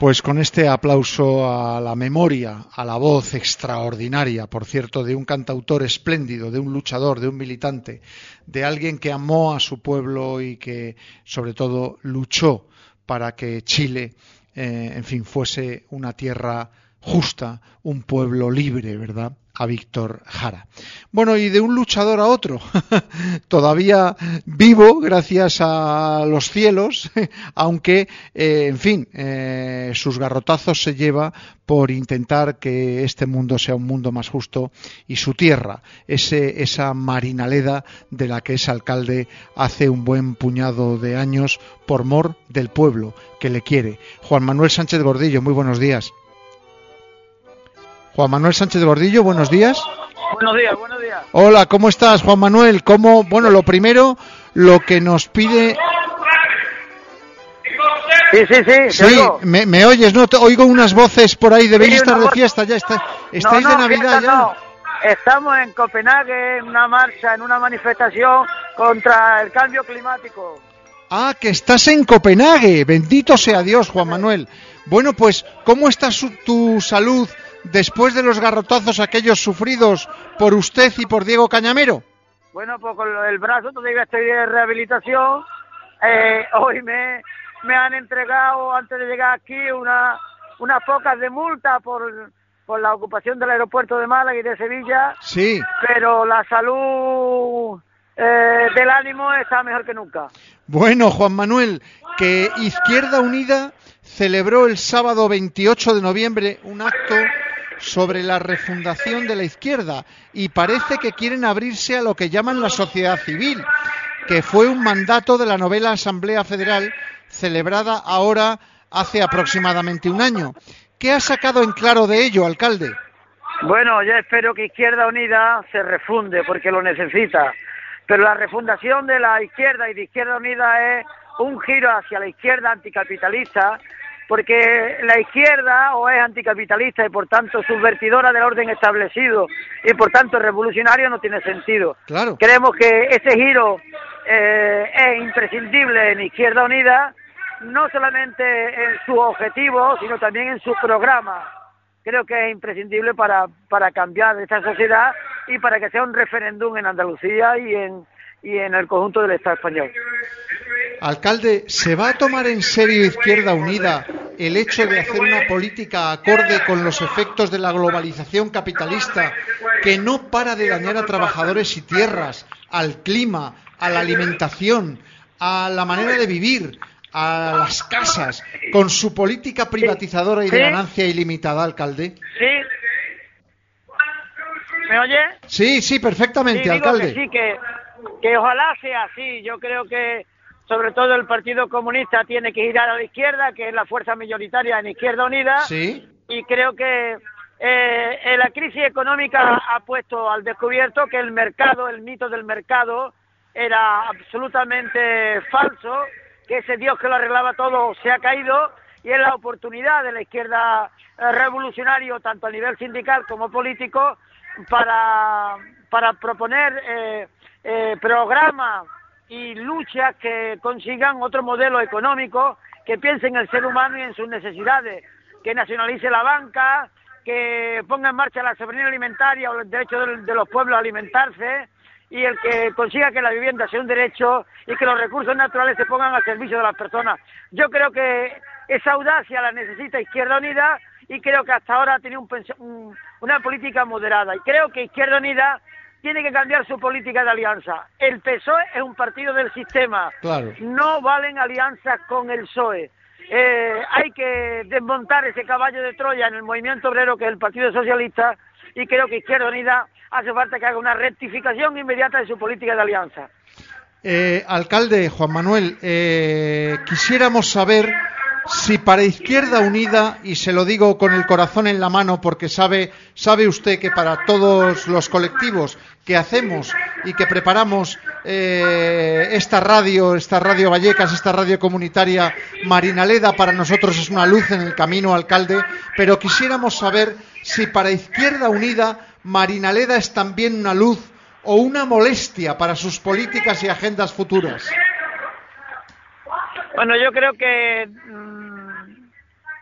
Pues con este aplauso a la memoria, a la voz extraordinaria, por cierto, de un cantautor espléndido, de un luchador, de un militante, de alguien que amó a su pueblo y que, sobre todo, luchó para que Chile, en fin, fuese una tierra justa, un pueblo libre, ¿verdad?, a Víctor Jara. Bueno, y de un luchador a otro, todavía vivo gracias a los cielos, aunque, en fin, sus garrotazos se lleva por intentar que este mundo sea un mundo más justo, y su tierra, esa Marinaleda de la que es alcalde hace un buen puñado de años por mor del pueblo que le quiere. Juan Manuel Sánchez Gordillo, muy buenos días. Juan Manuel Sánchez Gordillo, buenos días. Buenos días, buenos días. Hola, ¿cómo estás, Juan Manuel? Bueno, lo primero, lo que nos pide... Sí, me oyes, ¿no? Oigo unas voces por ahí, debéis estar de fiesta, ya estáis de Navidad ya. No. Estamos en Copenhague en una marcha, en una manifestación contra el cambio climático. Ah, que estás en Copenhague, bendito sea Dios, Juan Manuel. Bueno, pues, ¿cómo está tu salud después de los garrotazos aquellos sufridos por usted y por Diego Cañamero? Bueno, pues con el brazo todavía estoy de rehabilitación. Hoy me han entregado, antes de llegar aquí, unas pocas de multa por la ocupación del aeropuerto de Málaga y de Sevilla. Sí. Pero la salud del ánimo está mejor que nunca. Bueno, Juan Manuel, que Izquierda Unida celebró el sábado 28 de noviembre un acto sobre la refundación de la izquierda y parece que quieren abrirse a lo que llaman la sociedad civil, que fue un mandato de la novena Asamblea Federal celebrada ahora hace aproximadamente un año. ¿Qué ha sacado en claro de ello, alcalde? Bueno, yo espero que Izquierda Unida se refunde porque lo necesita, pero la refundación de la izquierda y de Izquierda Unida es un giro hacia la izquierda anticapitalista, porque la izquierda o es anticapitalista y por tanto subvertidora del orden establecido y por tanto revolucionario no tiene sentido. Claro. Creemos que ese giro es imprescindible en Izquierda Unida, no solamente en su objetivo, sino también en su programa. Creo que es imprescindible para cambiar esta sociedad y para que sea un referéndum en Andalucía y en el conjunto del Estado español. Alcalde, ¿se va a tomar en serio Izquierda Unida el hecho de hacer una política acorde con los efectos de la globalización capitalista que no para de dañar a trabajadores y tierras, al clima, a la alimentación, a la manera de vivir, a las casas, con su política privatizadora y de ganancia ilimitada, alcalde? Sí. ¿Me oye? Sí, perfectamente, alcalde. Que ojalá sea así. Yo creo que sobre todo el Partido Comunista tiene que girar a la izquierda, que es la fuerza mayoritaria en Izquierda Unida. Sí. Y creo que la crisis económica ha puesto al descubierto que el mito del mercado era absolutamente falso, que ese Dios que lo arreglaba todo se ha caído, y es la oportunidad de la izquierda revolucionaria, tanto a nivel sindical como político, para proponer programas y luchas que consigan otro modelo económico, que piense en el ser humano y en sus necesidades, que nacionalice la banca, que ponga en marcha la soberanía alimentaria o el derecho de los pueblos a alimentarse, y el que consiga que la vivienda sea un derecho y que los recursos naturales se pongan al servicio de las personas. Yo creo que esa audacia la necesita Izquierda Unida, y creo que hasta ahora ha tenido una política moderada, y creo que Izquierda Unida tiene que cambiar su política de alianza. El PSOE es un partido del sistema. Claro. No valen alianzas con el PSOE. Hay que desmontar ese caballo de Troya en el movimiento obrero, que es el Partido Socialista, y creo que Izquierda Unida hace falta que haga una rectificación inmediata de su política de alianza. Alcalde Juan Manuel, quisiéramos saber si para Izquierda Unida, y se lo digo con el corazón en la mano porque sabe usted que para todos los colectivos que hacemos y que preparamos esta radio Vallecas, esta radio comunitaria Marinaleda, para nosotros es una luz en el camino, alcalde, pero quisiéramos saber si para Izquierda Unida Marinaleda es también una luz o una molestia para sus políticas y agendas futuras. Bueno, yo creo que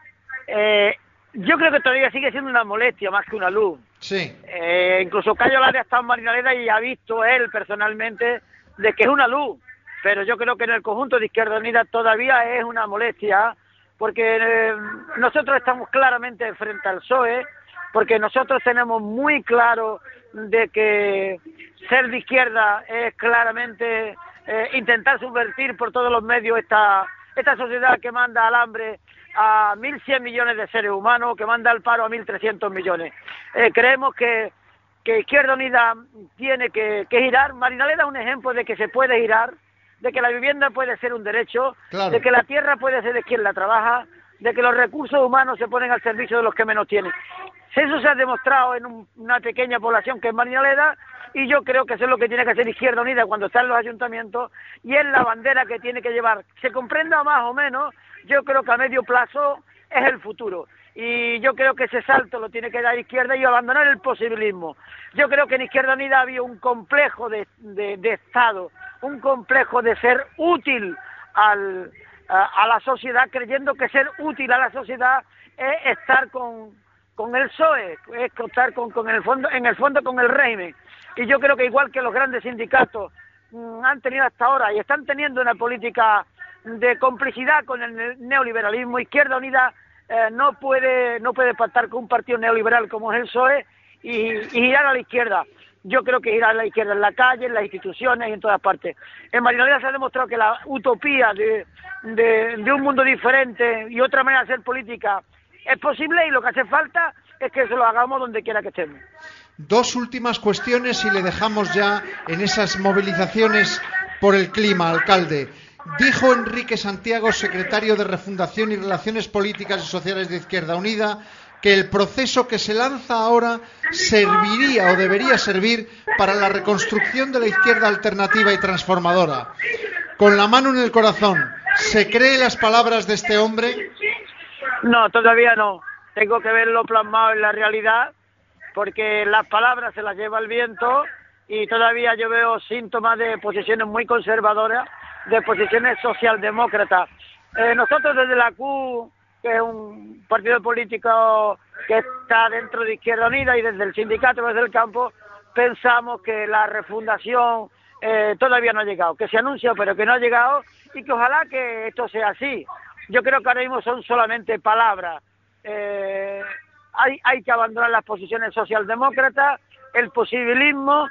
Yo creo que todavía sigue siendo una molestia más que una luz. Sí. Incluso Cayo Lara ha estado en Marinaleda y ha visto él personalmente de que es una luz, pero yo creo que en el conjunto de Izquierda Unida todavía es una molestia, porque nosotros estamos claramente frente al PSOE, porque nosotros tenemos muy claro de que ser de izquierda es claramente intentar subvertir por todos los medios esta sociedad que manda al hambre a 1.100 millones de seres humanos, que manda al paro a 1.300 millones. Creemos que Izquierda Unida tiene que girar. Marinaleda es un ejemplo de que se puede girar, de que la vivienda puede ser un derecho, claro, de que la tierra puede ser de quien la trabaja, de que los recursos humanos se ponen al servicio de los que menos tienen. Eso se ha demostrado en una pequeña población que es Marinaleda, y yo creo que eso es lo que tiene que hacer Izquierda Unida cuando está en los ayuntamientos, y es la bandera que tiene que llevar. Se comprenda más o menos, yo creo que a medio plazo es el futuro, y yo creo que ese salto lo tiene que dar Izquierda y abandonar el posibilismo. Yo creo que en Izquierda Unida había un complejo de Estado, un complejo de ser útil a la sociedad, creyendo que ser útil a la sociedad es estar con el PSOE, es estar en el fondo con el régimen. Y yo creo que igual que los grandes sindicatos han tenido hasta ahora y están teniendo una política de complicidad con el neoliberalismo, Izquierda Unida no puede pactar con un partido neoliberal como es el PSOE y girar a la izquierda. Yo creo que girar a la izquierda en la calle, en las instituciones y en todas partes. En Marinaleda se ha demostrado que la utopía de un mundo diferente y otra manera de hacer política es posible, y lo que hace falta es que eso lo hagamos donde quiera que estemos. Dos últimas cuestiones y le dejamos ya en esas movilizaciones por el clima, alcalde. Dijo Enrique Santiago, secretario de Refundación y Relaciones Políticas y Sociales de Izquierda Unida, que el proceso que se lanza ahora serviría o debería servir para la reconstrucción de la izquierda alternativa y transformadora. Con la mano en el corazón, ¿se cree las palabras de este hombre? No, todavía no. Tengo que verlo plasmado en la realidad, porque las palabras se las lleva el viento y todavía yo veo síntomas de posiciones muy conservadoras, de posiciones socialdemócratas. Nosotros desde la CUP, que es un partido político que está dentro de Izquierda Unida, y desde el sindicato, desde el campo, pensamos que la refundación todavía no ha llegado, que se anuncia pero que no ha llegado, y que ojalá que esto sea así. Yo creo que ahora mismo son solamente palabras. Hay que abandonar las posiciones socialdemócratas, el posibilismo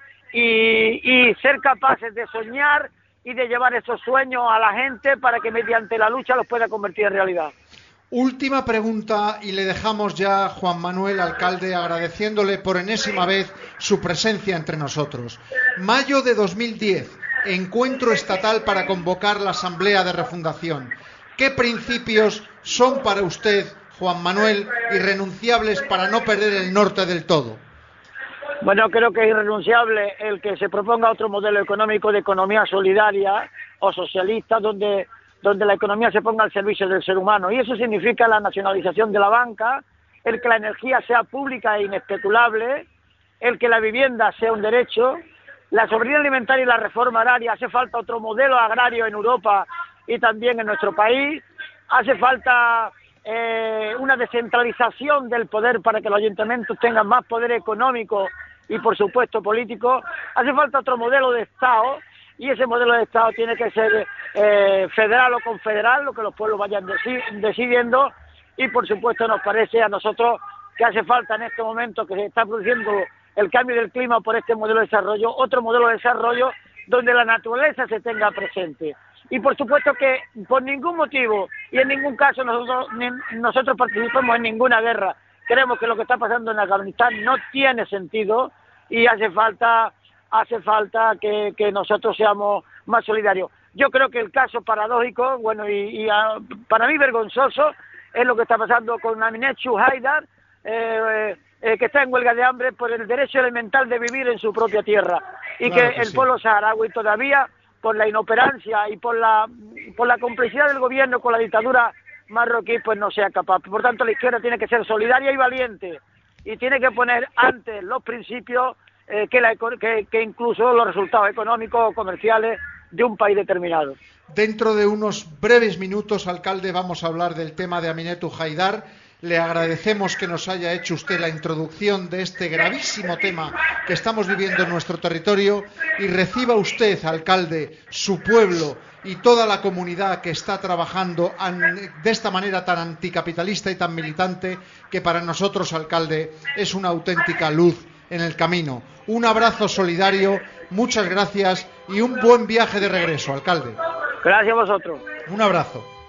y ser capaces de soñar y de llevar esos sueños a la gente para que mediante la lucha los pueda convertir en realidad. Última pregunta y le dejamos ya, Juan Manuel, alcalde, agradeciéndole por enésima vez su presencia entre nosotros. Mayo de 2010, encuentro estatal para convocar la Asamblea de Refundación. ¿Qué principios son para usted, Juan Manuel, irrenunciables para no perder el norte del todo? Bueno, creo que es irrenunciable el que se proponga otro modelo económico de economía solidaria o socialista, donde la economía se ponga al servicio del ser humano. Y eso significa la nacionalización de la banca, el que la energía sea pública e inespeculable, el que la vivienda sea un derecho, la soberanía alimentaria y la reforma agraria. Hace falta otro modelo agrario en Europa y también en nuestro país. Hace falta una descentralización del poder para que los ayuntamientos tengan más poder económico y, por supuesto, político. Hace falta otro modelo de Estado, y ese modelo de Estado tiene que ser federal o confederal, lo que los pueblos vayan decidiendo, y, por supuesto, nos parece a nosotros que hace falta en este momento que se está produciendo el cambio del clima por este modelo de desarrollo, otro modelo de desarrollo donde la naturaleza se tenga presente. Y por supuesto que por ningún motivo y en ningún caso nosotros participamos en ninguna guerra. Creemos que lo que está pasando en Afganistán no tiene sentido y hace falta que nosotros seamos más solidarios. Yo creo que el caso paradójico, bueno, para mí vergonzoso, es lo que está pasando con Aminechu Haidar, que está en huelga de hambre por el derecho elemental de vivir en su propia tierra, y claro que el pueblo saharaui todavía, por la inoperancia y por la complicidad del gobierno con la dictadura marroquí, pues no sea capaz. Por tanto, la izquierda tiene que ser solidaria y valiente, y tiene que poner antes los principios que incluso los resultados económicos o comerciales de un país determinado. Dentro de unos breves minutos, alcalde, vamos a hablar del tema de Aminechu Haidar. Le agradecemos que nos haya hecho usted la introducción de este gravísimo tema que estamos viviendo en nuestro territorio, y reciba usted, alcalde, su pueblo y toda la comunidad que está trabajando de esta manera tan anticapitalista y tan militante, que para nosotros, alcalde, es una auténtica luz en el camino. Un abrazo solidario, muchas gracias y un buen viaje de regreso, alcalde. Gracias a vosotros. Un abrazo.